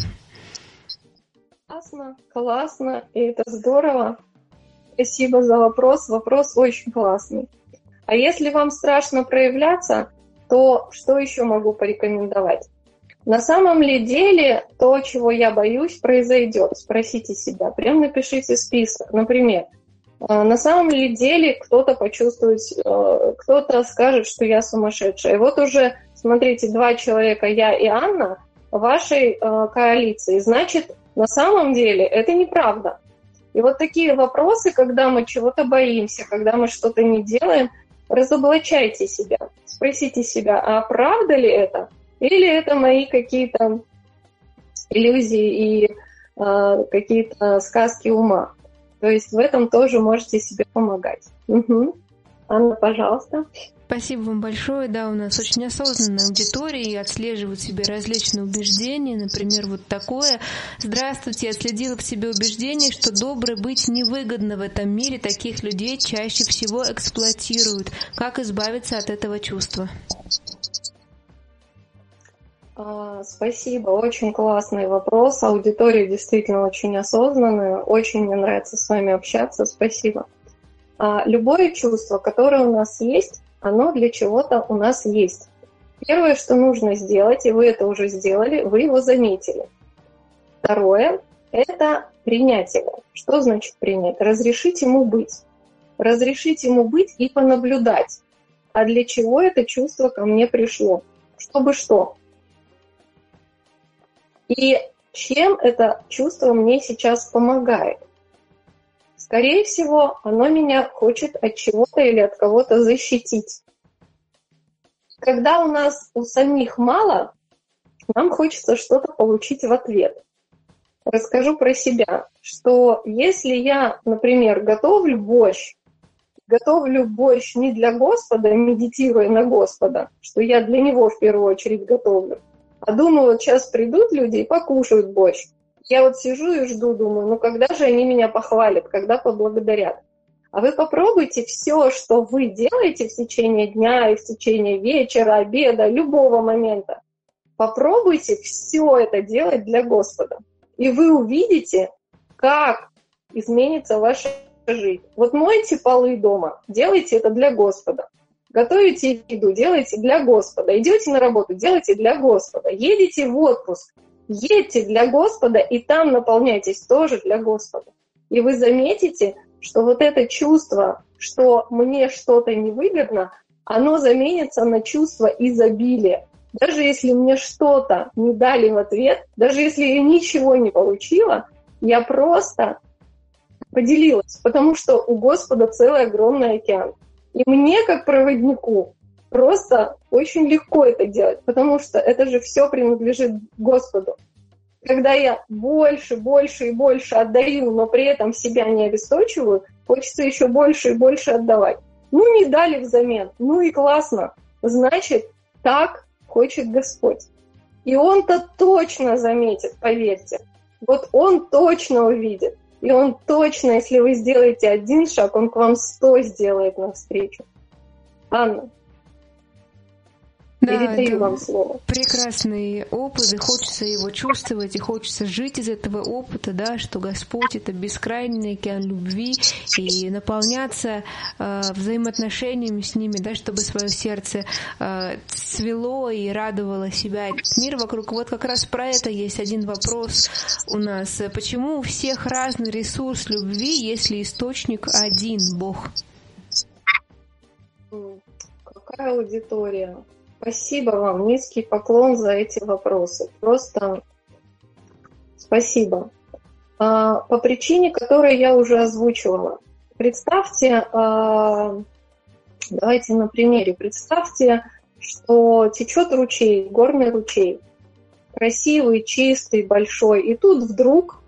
Классно, и это здорово. Спасибо за вопрос. Вопрос очень классный. А если вам страшно проявляться, то что еще могу порекомендовать? На самом ли деле то, чего я боюсь, произойдет? Спросите себя. Прям напишите список. Например, на самом ли деле кто-то почувствует, кто-то скажет, что я сумасшедшая. И вот уже, смотрите, 2 человека, я и Анна, в вашей коалиции. Значит, на самом деле это неправда. И вот такие вопросы, когда мы чего-то боимся, когда мы что-то не делаем, разоблачайте себя. Спросите себя, а правда ли это? Или это мои какие-то иллюзии и какие-то сказки ума? То есть в этом тоже можете себе помогать. Угу. Анна, пожалуйста. Спасибо вам большое. Да, у нас очень осознанная аудитория и отслеживают в себе различные убеждения. Например, вот такое. Здравствуйте, я отследила в себе убеждение, что доброй быть невыгодно в этом мире. Таких людей чаще всего эксплуатируют. Как избавиться от этого чувства? Спасибо, очень классный вопрос. Аудитория действительно очень осознанная. Очень мне нравится с вами общаться. Спасибо. Любое чувство, которое у нас есть, оно для чего-то у нас есть. Первое, что нужно сделать, и вы это уже сделали, вы его заметили. Второе – это принять его. Что значит принять? Разрешить ему быть. Разрешить ему быть и понаблюдать. А для чего это чувство ко мне пришло? Чтобы что? И чем это чувство мне сейчас помогает? Скорее всего, оно меня хочет от чего-то или от кого-то защитить. Когда у нас у самих мало, нам хочется что-то получить в ответ. расскажу про себя, что если я, например, готовлю борщ не для Господа, медитируя на Господа, что я для Него в первую очередь готовлю, а думаю, вот сейчас придут люди и покушают борщ. Я вот сижу и жду, думаю, ну когда же они меня похвалят, когда поблагодарят. А вы попробуйте все, что вы делаете в течение дня и в течение вечера, обеда, любого момента. Попробуйте все это делать для Господа. И вы увидите, как изменится ваша жизнь. Вот мойте полы дома, делайте это для Господа. Готовите еду, делайте для Господа. Идете на работу, делайте для Господа. Едете в отпуск, едьте для Господа, и там наполняйтесь тоже для Господа. И вы заметите, что вот это чувство, что мне что-то невыгодно, оно заменится на чувство изобилия. Даже если мне что-то не дали в ответ, даже если я ничего не получила, я просто поделилась, потому что у Господа целый огромный океан. И мне, как проводнику, просто очень легко это делать, потому что это же все принадлежит Господу. Когда я больше и больше отдаю, но при этом себя не обесточиваю, хочется еще больше и больше отдавать. Ну, не дали взамен, ну и классно. Значит, так хочет Господь. И Он-то точно заметит, поверьте. Вот Он точно увидит. И Он точно, если вы сделаете один шаг, Он к вам 100 сделает навстречу. Анна, передаю вам слово. Прекрасный опыт, и хочется его чувствовать, и хочется жить из этого опыта, да, что Господь — это бескрайний океан любви, и наполняться взаимоотношениями с ними, да, чтобы свое сердце цвело и радовало себя. Мир вокруг. Вот как раз про это есть один вопрос у нас. Почему у всех разный ресурс любви, если источник один — Бог? Какая аудитория? Спасибо вам, низкий поклон за эти вопросы. Просто спасибо. По причине, которую я уже озвучивала. Представьте, давайте на примере, представьте, что течет ручей, горный ручей, красивый, чистый, большой, и тут вдруг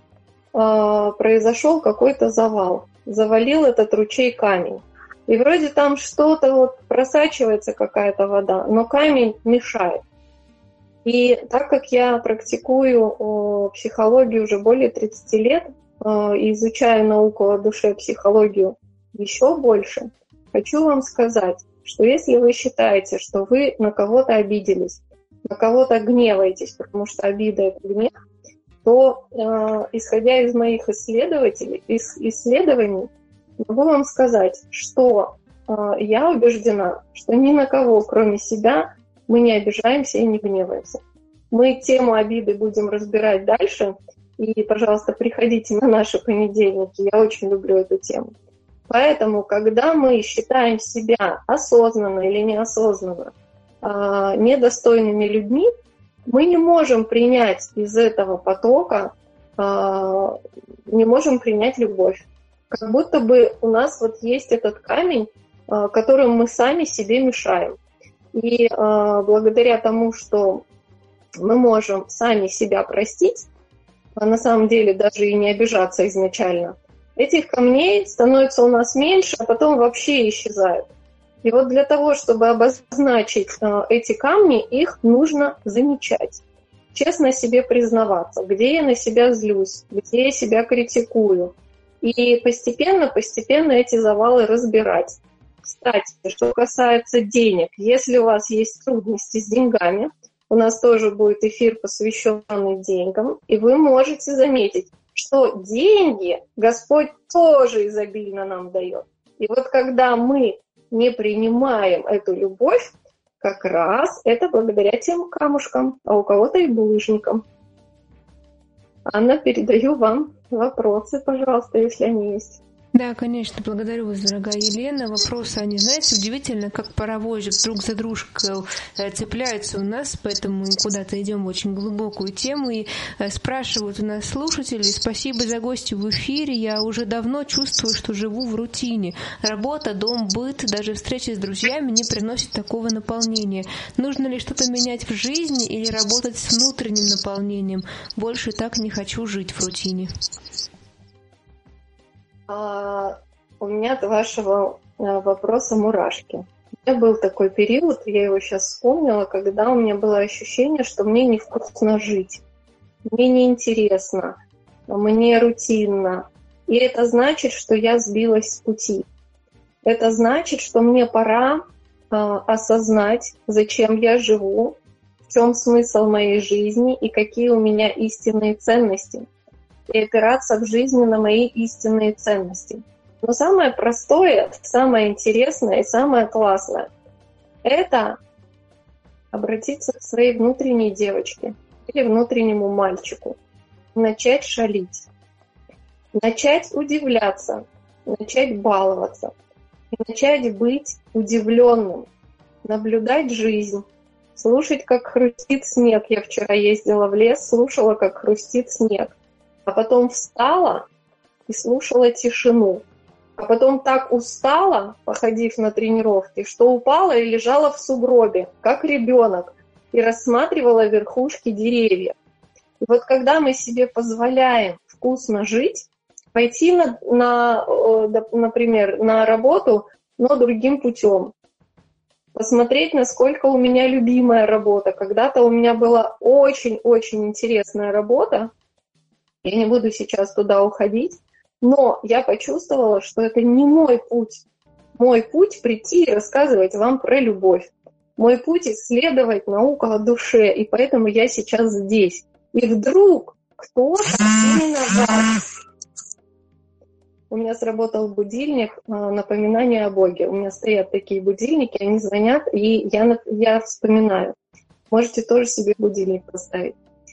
произошел какой-то завал, завалил этот ручей камень. И вроде там что-то вот просачивается, какая-то вода, но камень мешает. И так как я практикую психологию уже более 30 лет и изучаю науку о душе, психологию еще больше, хочу вам сказать, что если вы считаете, что вы на кого-то обиделись, на кого-то гневаетесь, потому что обида — это гнев, то, исходя из моих исследований, могу вам сказать, что я убеждена, что ни на кого, кроме себя, мы не обижаемся и не гневаемся. Мы тему обиды будем разбирать дальше, и, пожалуйста, приходите на наши понедельники, я очень люблю эту тему. Поэтому, когда мы считаем себя осознанно или неосознанно недостойными людьми, мы не можем принять из этого потока, не можем принять любовь. Как будто бы у нас вот есть этот камень, которым мы сами себе мешаем. И благодаря тому, что мы можем сами себя простить, а на самом деле даже и не обижаться изначально, этих камней становится у нас меньше, а потом вообще исчезают. И вот для того, чтобы обозначить эти камни, их нужно замечать. Честно себе признаваться, где я на себя злюсь, где я себя критикую. И постепенно эти завалы разбирать. Кстати, что касается денег, если у вас есть трудности с деньгами, у нас тоже будет эфир, посвященный деньгам, и вы можете заметить, что деньги Господь тоже изобильно нам дает. И вот когда мы не принимаем эту любовь, как раз это благодаря тем камушкам, а у кого-то и булыжникам. Анна, передаю вам вопросы, пожалуйста, если они есть. Да, конечно, благодарю вас, дорогая Елена. Вопросы, они, знаете, удивительно, как паровозик друг за дружкой цепляются у нас, поэтому мы куда-то идем в очень глубокую тему. И спрашивают у нас слушатели: спасибо за гостя в эфире, я уже давно чувствую, что живу в рутине. Работа, дом, быт, даже встречи с друзьями не приносят такого наполнения. Нужно ли что-то менять в жизни или работать с внутренним наполнением? Больше так не хочу жить в рутине. У меня от вашего вопроса мурашки. У меня был такой период, я его сейчас вспомнила, когда у меня было ощущение, что мне невкусно жить, мне неинтересно, мне рутинно. И это значит, что я сбилась с пути. Это значит, что мне пора осознать, зачем я живу, в чем смысл моей жизни и какие у меня истинные ценности. И опираться в жизни на мои истинные ценности. Но самое простое, самое интересное и самое классное – это обратиться к своей внутренней девочке или внутреннему мальчику, начать шалить, начать удивляться, начать баловаться, и начать быть удивленным, наблюдать жизнь, слушать, как хрустит снег. Я вчера ездила в лес, слушала, как хрустит снег. А потом встала и слушала тишину. А потом так устала, походив на тренировки, что упала и лежала в сугробе, как ребенок, и рассматривала верхушки деревьев. И вот когда мы себе позволяем вкусно жить, пойти, например, на работу, но другим путем, посмотреть, насколько у меня любимая работа. Когда-то у меня была очень-очень интересная работа, я не буду сейчас туда уходить, но я почувствовала, что это не мой путь. Мой путь — прийти и рассказывать вам про любовь. Мой путь — исследовать науку о душе, и поэтому я сейчас здесь. И вдруг кто-то именно вас. У меня сработал будильник, напоминание о Боге. У меня стоят такие будильники, они звонят, и я вспоминаю. Можете тоже себе будильник поставить.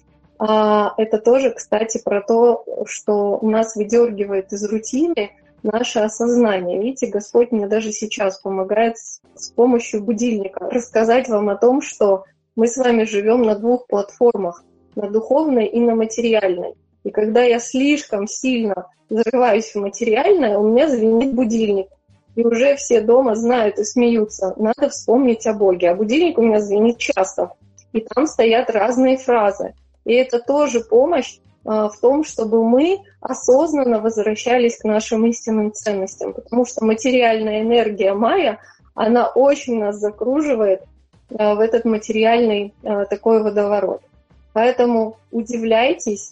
Это тоже, кстати, про то, что нас выдергивает из рутины наше осознание. Видите, Господь мне даже сейчас помогает с помощью будильника рассказать вам о том, что мы с вами живем на двух платформах, на духовной и на материальной. И когда я слишком сильно зарываюсь в материальное, у меня звенит будильник. И уже все дома знают и смеются. Надо вспомнить о Боге. А будильник у меня звенит часто. И там стоят разные фразы. И это тоже помощь в том, чтобы мы осознанно возвращались к нашим истинным ценностям. Потому что материальная энергия майя, она очень нас закруживает в этот материальный такой водоворот. Поэтому удивляйтесь,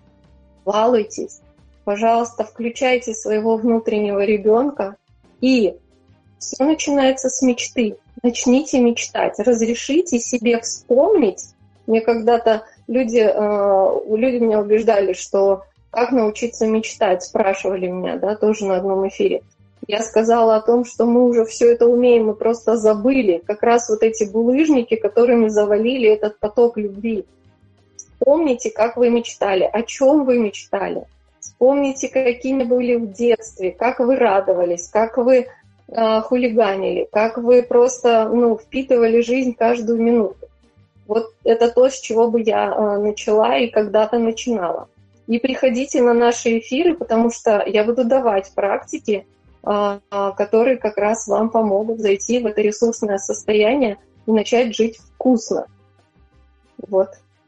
балуйтесь, пожалуйста, включайте своего внутреннего ребенка. И все начинается с мечты. Начните мечтать, разрешите себе вспомнить. Мне когда-то люди меня убеждали, что как научиться мечтать, спрашивали меня, да, тоже на одном эфире. Я сказала о том, что мы уже все это умеем, мы просто забыли. Как раз вот эти булыжники, которыми завалили этот поток любви. Вспомните, как вы мечтали, о чем вы мечтали. Вспомните, какими были в детстве, как вы радовались, как вы хулиганили, как вы просто впитывали жизнь каждую минуту. Вот это то, с чего бы я начала и когда-то начинала. И приходите на наши эфиры, потому что я буду давать практики, которые как раз вам помогут зайти в это ресурсное состояние и начать жить вкусно. Вот.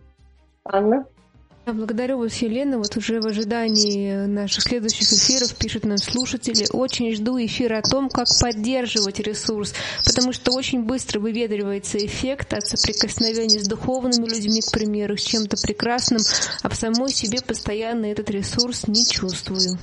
Анна? Благодарю вас, Елена. Вот уже в ожидании наших следующих эфиров пишут нам слушатели. Очень жду эфира о том, как поддерживать ресурс, потому что очень быстро выветривается эффект от соприкосновения с духовными людьми, к примеру, с чем-то прекрасным, а в самой себе постоянно этот ресурс не чувствую.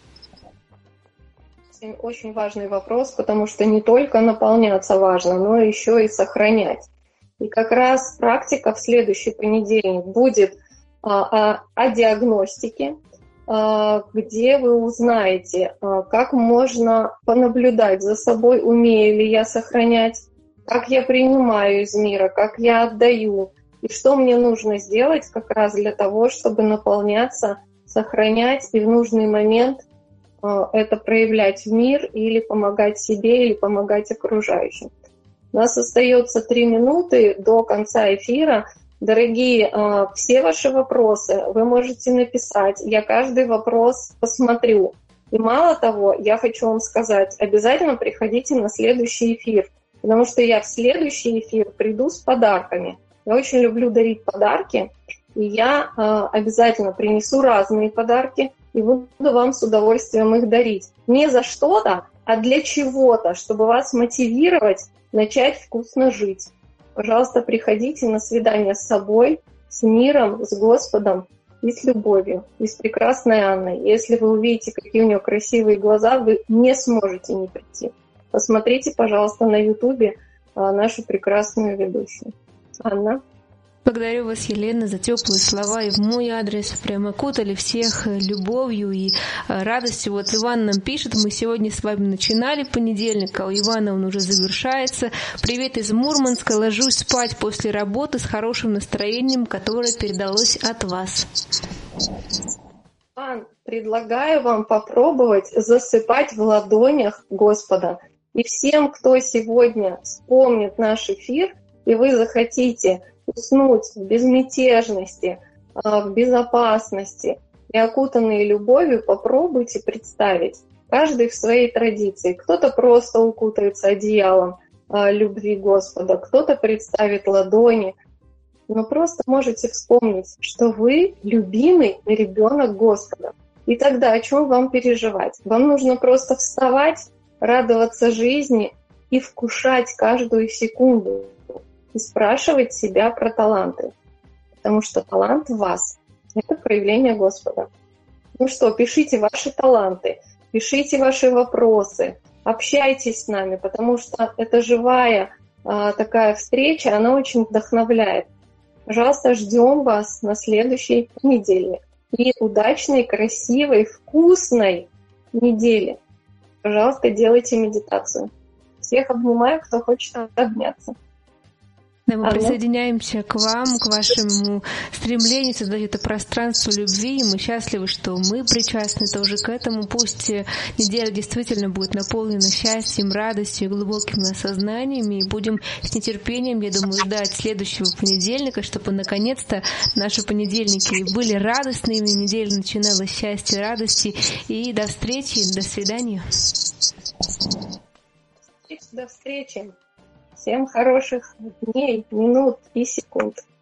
Очень важный вопрос, потому что не только наполняться важно, но еще и сохранять. И как раз практика в следующий понедельник будет о диагностике, где вы узнаете, как можно понаблюдать за собой, умею ли я сохранять, как я принимаю из мира, как я отдаю, и что мне нужно сделать как раз для того, чтобы наполняться, сохранять и в нужный момент это проявлять в мир или помогать себе, или помогать окружающим. У нас остается 3 минуты до конца эфира. Дорогие, все ваши вопросы вы можете написать. Я каждый вопрос посмотрю. И мало того, я хочу вам сказать, обязательно приходите на следующий эфир, потому что я в следующий эфир приду с подарками. Я очень люблю дарить подарки, и я обязательно принесу разные подарки и буду вам с удовольствием их дарить. Не за что-то, а для чего-то, чтобы вас мотивировать начать вкусно жить. Пожалуйста, приходите на свидание с собой, с миром, с Господом и с любовью, и с прекрасной Анной. Если вы увидите, какие у нее красивые глаза, вы не сможете не прийти. Посмотрите, пожалуйста, на Ютубе нашу прекрасную ведущую. Анна. Благодарю вас, Елена, за теплые слова и в мой адрес. Прямо окутали всех любовью и радостью. Вот Иван нам пишет, мы сегодня с вами начинали понедельник, а у Ивана он уже завершается. Привет из Мурманска, ложусь спать после работы с хорошим настроением, которое передалось от вас. Иван, предлагаю вам попробовать засыпать в ладонях Господа. И всем, кто сегодня вспомнит наш эфир, и вы захотите уснуть в безмятежности, в безопасности и окутанные любовью, попробуйте представить. Каждый в своей традиции. Кто-то просто укутается одеялом любви Господа, кто-то представит ладони. Но просто можете вспомнить, что вы любимый ребенок Господа. И тогда о чем вам переживать? Вам нужно просто вставать, радоваться жизни и вкушать каждую секунду. И спрашивать себя про таланты. Потому что талант в вас — это проявление Господа. Ну что, пишите ваши таланты, пишите ваши вопросы, общайтесь с нами, потому что эта живая такая встреча, она очень вдохновляет. Пожалуйста, ждем вас на следующий понедельник. И удачной, красивой, вкусной недели. Пожалуйста, делайте медитацию. Всех обнимаю, кто хочет обняться. Да, мы присоединяемся к вам, к вашему стремлению создать это пространство любви, и мы счастливы, что мы причастны тоже к этому. Пусть неделя действительно будет наполнена счастьем, радостью и глубоким осознанием, и будем с нетерпением, я думаю, ждать следующего понедельника, чтобы наконец-то наши понедельники были радостными, неделя начиналась с счастья, радости, и до встречи, до свидания. До встречи. Всем хороших дней, минут и секунд.